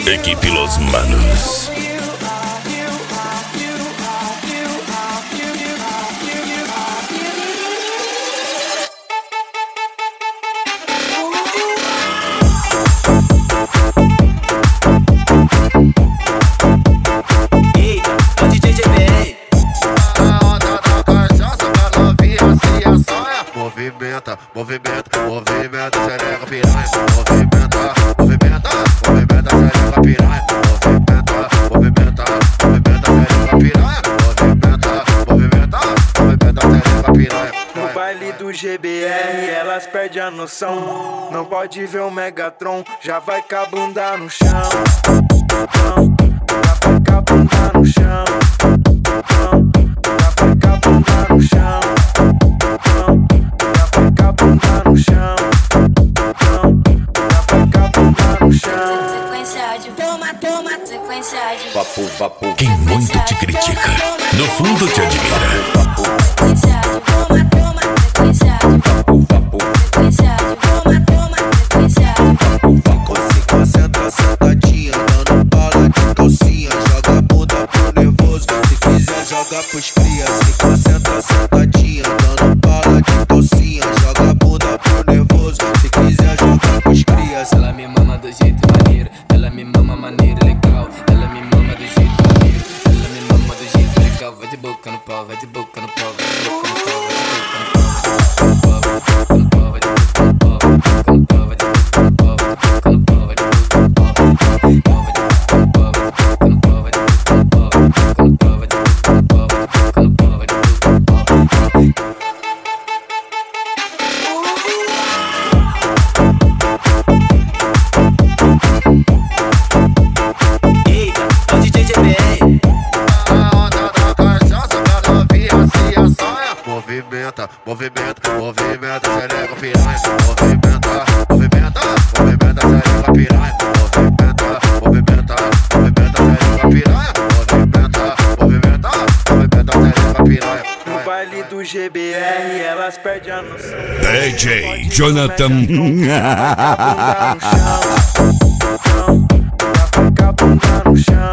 Equipe Los Manos. Movimenta, movimenta, movimenta, xereca piranha. Movimenta, movimenta, movimenta, xereca piranha. Movimenta, movimenta, movimenta, xereca piranha. Movimenta, movimenta, movimenta, xereca piranha. No baile do GBR elas perdem a noção. Não pode ver o Megatron, já vai com a bunda no chão. Já vai com a bunda no chão. Já vai com a bunda no chão. No chão, no chão. Sequência de toma, toma, sequência de Vapo, vapo. Quem muito te critica, no fundo te admira. sequência de toma, toma, sequência de Vapo, vapo. sequência de toma, toma, sequência de Se concentra sentadinha, dando bala de calcinha. Joga a bunda pro nervoso, se quiser joga pros cria. Se concentra sentadinha, dando bala de calcinha. Joga a bunda pro nervoso, se quiser joga pros cria. Ela me mama do jeito maneiro, ela me mama maneiro legal. Ela me mama do jeito maneiro, ela me mama do jeito legal. Vai de boca no pau, vai de boca no pau, vai de boca no pau, vai de boca no pau. Movimenta, movimenta, movimenta, xereca piranha. Movimenta, movimenta, movimenta, xereca piranha. Movimenta, movimenta, movimenta, xereca piranha. Movimenta, movimenta, movimenta, xereca piranha. No baile do GBR elas perdem a noção. DJ Jonathan. No chão,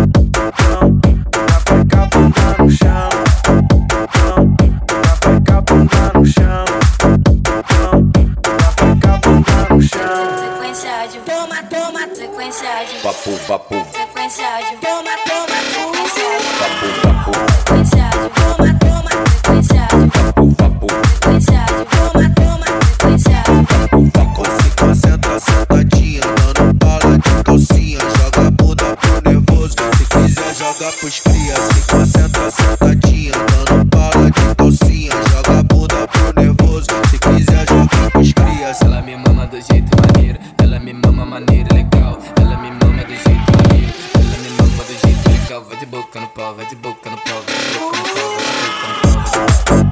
já vai com a bunda no chão. Já vai com a bunda no chão. Já vai com a bunda no chão. sequência de toma, toma, sequência de Vapo, vapo. sequência de toma, toma, sequência de Vapo, vapo. sequência de toma, toma, sequência de Vapo, vapo. sequência de toma, toma, sequência de Vapo. Se concentra sentadinha, dando bala de calcinha. Joga a bunda pro nervoso, se quiser joga pros cria. Se concentra sentadinha, dando bala de calcinha. Joga a bunda pro nervoso, se quiser joga pros cria. Ela me mama do jeito maneiro, ela me mama maneiro legal. Ela me mama do jeito maneiro, ela me mama do jeito legal. Vai de boca no pau, vai de boca no pau, vai de boca no pau, vai de boca no pau.